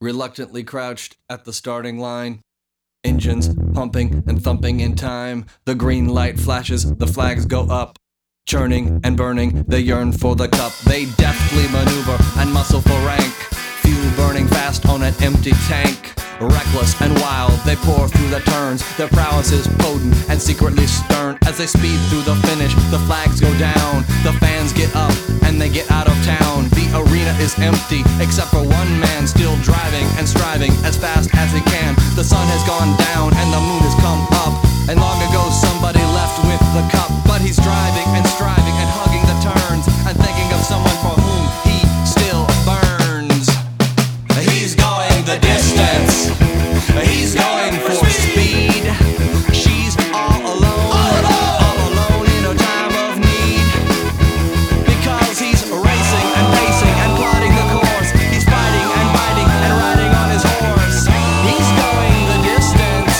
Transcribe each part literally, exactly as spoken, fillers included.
reluctantly crouched at the starting line. Engines pumping and thumping in time. The green light flashes, the flags go up. Churning and burning, they yearn for the cup. They deftly maneuver and muscle for rank. Fuel burning fast on an empty tank. Reckless and wild, they pour through the turns. Their prowess is potent and secretly stern. As they speed through the finish, the flags go down. The fans get up and they get out of town. The arena is empty, except for one man still driving and striving as fast as he can. The sun has gone down and the moon has come up. And long ago somebody left with the cup. But he's driving and striving and hugging the turns and thinking of someone for whom he still burns. He's going the distance. He's going for speed. She's all alone, all alone in a time of need. Because he's racing and pacing and plotting the course. He's fighting and biting and riding on his horse. He's going the distance.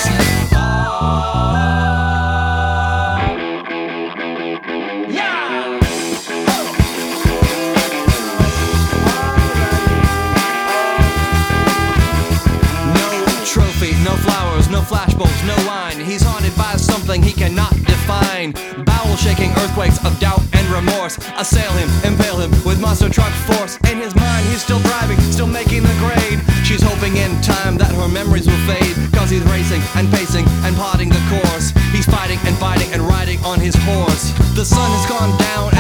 Yeah! Trophy, no flowers, no flashbulbs, no wine. He's haunted by something he cannot define. Bowel-shaking earthquakes of doubt and remorse assail him, impale him with monster truck force. In his mind he's still driving, still making the grade. She's hoping in time that her memories will fade. Cause he's racing and pacing and plotting the course. He's fighting and fighting and riding on his horse. The sun has gone down